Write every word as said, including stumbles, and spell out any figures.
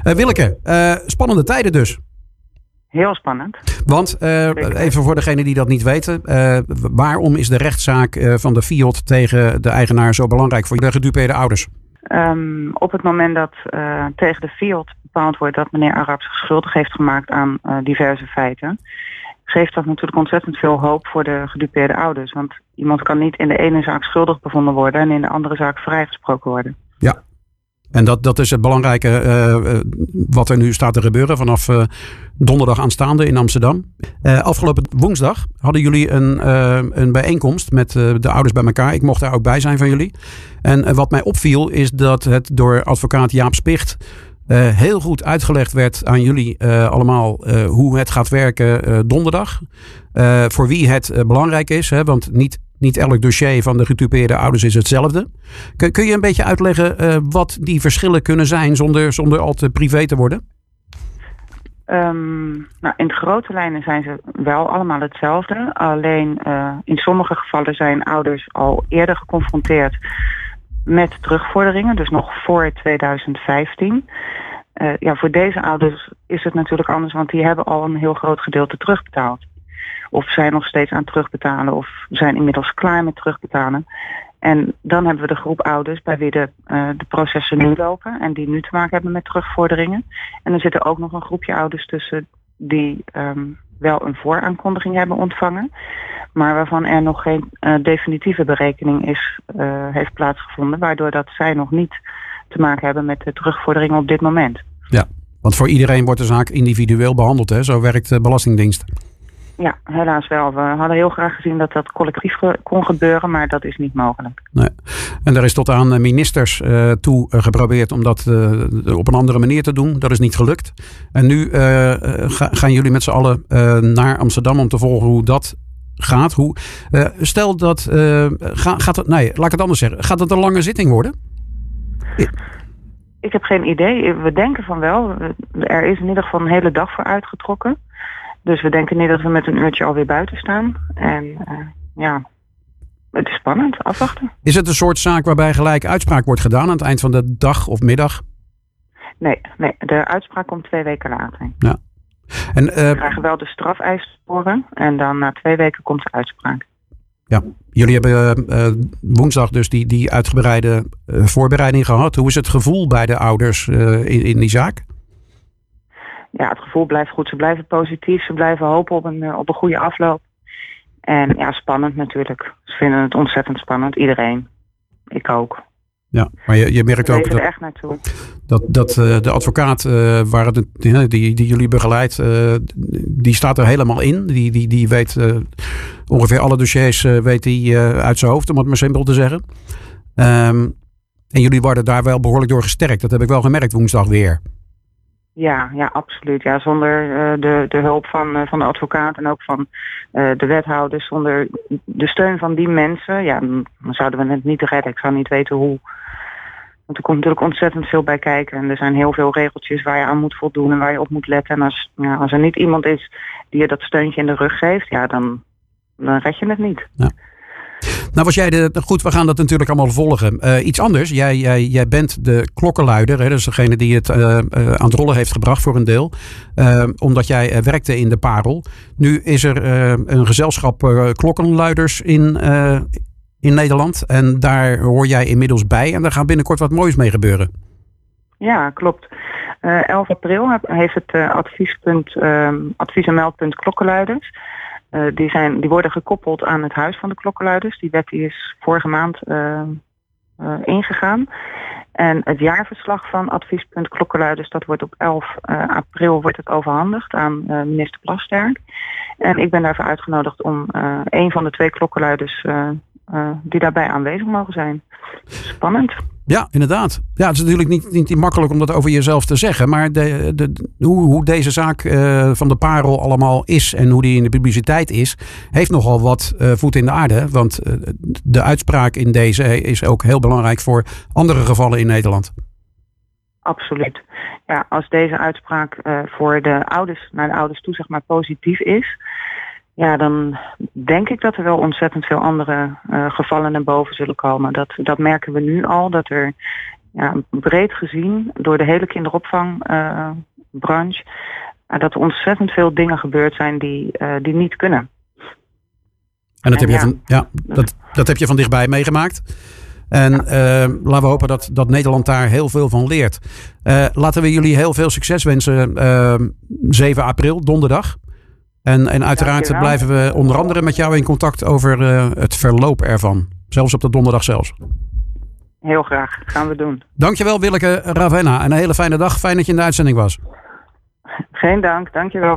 Uh, Willeke, uh, spannende tijden dus. Heel spannend. Want, uh, even voor degenen die dat niet weten, uh, waarom is de rechtszaak uh, van de Fiat tegen de eigenaar zo belangrijk voor de gedupeerde ouders? Um, op het moment dat uh, tegen de Fiat bepaald wordt dat meneer Arab zich schuldig heeft gemaakt aan uh, diverse feiten, geeft dat natuurlijk ontzettend veel hoop voor de gedupeerde ouders. Want iemand kan niet in de ene zaak schuldig bevonden worden en in de andere zaak vrijgesproken worden. Ja. En dat, dat is het belangrijke uh, wat er nu staat te gebeuren vanaf uh, donderdag aanstaande in Amsterdam. Uh, afgelopen woensdag hadden jullie een, uh, een bijeenkomst met uh, de ouders bij elkaar. Ik mocht daar ook bij zijn van jullie. En uh, wat mij opviel is dat het door advocaat Jaap Spicht uh, heel goed uitgelegd werd aan jullie uh, allemaal uh, hoe het gaat werken uh, donderdag. Uh, voor wie het uh, belangrijk is, hè, want niet... Niet elk dossier van de gedupeerde ouders is hetzelfde. Kun, kun je een beetje uitleggen uh, wat die verschillen kunnen zijn zonder, zonder al te privé te worden? Um, nou, in de grote lijnen zijn ze wel allemaal hetzelfde. Alleen uh, in sommige gevallen zijn ouders al eerder geconfronteerd met terugvorderingen. Dus nog voor twintig vijftien. Uh, ja, voor deze ouders is het natuurlijk anders, want die hebben al een heel groot gedeelte terugbetaald. Of zijn nog steeds aan het terugbetalen of zijn inmiddels klaar met terugbetalen. En dan hebben we de groep ouders bij wie de, uh, de processen nu lopen en die nu te maken hebben met terugvorderingen. En er zit er ook nog een groepje ouders tussen die um, wel een vooraankondiging hebben ontvangen, maar waarvan er nog geen uh, definitieve berekening is, uh, heeft plaatsgevonden, waardoor dat zij nog niet te maken hebben met de terugvorderingen op dit moment. Ja, want voor iedereen wordt de zaak individueel behandeld, hè? Zo werkt de Belastingdienst. Ja, helaas wel. We hadden heel graag gezien dat dat collectief ge- kon gebeuren, maar dat is niet mogelijk. Nee. En er is tot aan ministers uh, toe uh, geprobeerd om dat uh, op een andere manier te doen. Dat is niet gelukt. En nu uh, ga, gaan jullie met z'n allen uh, naar Amsterdam om te volgen hoe dat gaat. Hoe, uh, stel dat, uh, ga, gaat het, nee, laat ik het anders zeggen. Gaat het een lange zitting worden? Ik heb geen idee. We denken van wel. Er is in ieder geval een hele dag voor uitgetrokken. Dus we denken niet dat we met een uurtje alweer buiten staan. En uh, ja, het is spannend. Afwachten. Is het een soort zaak waarbij gelijk uitspraak wordt gedaan aan het eind van de dag of middag? Nee, nee, de uitspraak komt twee weken later. Ja. En, uh, we krijgen wel de strafeis horen en dan na twee weken komt de uitspraak. Ja, jullie hebben uh, woensdag dus die, die uitgebreide uh, voorbereiding gehad. Hoe is het gevoel bij de ouders uh, in, in die zaak? Ja, het gevoel blijft goed. Ze blijven positief. Ze blijven hopen op een, op een goede afloop. En ja, spannend natuurlijk. Ze vinden het ontzettend spannend. Iedereen. Ik ook. Ja, maar je, je merkt We ook dat, er echt naartoe. dat, dat uh, de advocaat uh, waar het, die, die, die jullie begeleidt, uh, die staat er helemaal in. Die, die, die weet uh, ongeveer alle dossiers uh, weet die, uh, uit zijn hoofd, om het maar simpel te zeggen. Um, en jullie worden daar wel behoorlijk door gesterkt. Dat heb ik wel gemerkt woensdag weer. Ja, ja, absoluut. Ja, zonder uh, de, de hulp van, uh, van de advocaat en ook van uh, de wethouders, zonder de steun van die mensen, ja, dan zouden we het niet redden. Ik zou niet weten hoe. Want er komt natuurlijk ontzettend veel bij kijken. En er zijn heel veel regeltjes waar je aan moet voldoen en waar je op moet letten. En als, ja, als er niet iemand is die je dat steuntje in de rug geeft, ja, dan, dan red je het niet. Ja. Nou was jij de, goed, we gaan dat natuurlijk allemaal volgen. Uh, iets anders, jij, jij, jij bent de klokkenluider, hè, dus degene die het uh, uh, aan het rollen heeft gebracht voor een deel. Uh, omdat jij uh, werkte in de Parel. Nu is er uh, een gezelschap uh, klokkenluiders in, uh, in Nederland. En daar hoor jij inmiddels bij. En daar gaat binnenkort wat moois mee gebeuren. Ja, klopt. Uh, elf april heeft het uh, adviespunt, uh, advies en meldpunt klokkenluiders. Uh, die, zijn, die worden gekoppeld aan het Huis van de Klokkenluiders. Die wet die is vorige maand uh, uh, ingegaan. En het jaarverslag van adviespunt klokkenluiders, dat wordt op elf april wordt het overhandigd aan uh, minister Plasterk. En ik ben daarvoor uitgenodigd om uh, een van de twee klokkenluiders uh, uh, die daarbij aanwezig mogen zijn. Spannend. Ja, inderdaad. Ja, het is natuurlijk niet, niet makkelijk om dat over jezelf te zeggen. Maar de, de, hoe, hoe deze zaak uh, van de Parel allemaal is en hoe die in de publiciteit is, heeft nogal wat uh, voet in de aarde. Want uh, de uitspraak in deze is ook heel belangrijk voor andere gevallen in Nederland. Absoluut. Ja, als deze uitspraak uh, voor de ouders, naar de ouders toe, zeg maar, positief is, ja, dan denk ik dat er wel ontzettend veel andere uh, gevallen naar boven zullen komen. Dat, dat merken we nu al, dat er ja, breed gezien door de hele kinderopvangbranche uh, dat er ontzettend veel dingen gebeurd zijn die, uh, die niet kunnen. En dat, en heb, je ja, van, ja, dat, dat heb je van dichtbij meegemaakt. En uh, laten we hopen dat, dat Nederland daar heel veel van leert. Uh, laten we jullie heel veel succes wensen. Uh, zeven april, donderdag. En, en uiteraard blijven we onder andere met jou in contact over uh, het verloop ervan. Zelfs op de donderdag zelfs. Heel graag, gaan we doen. Dankjewel Willeke Ravenna. En een hele fijne dag. Fijn dat je in de uitzending was. Geen dank, dankjewel.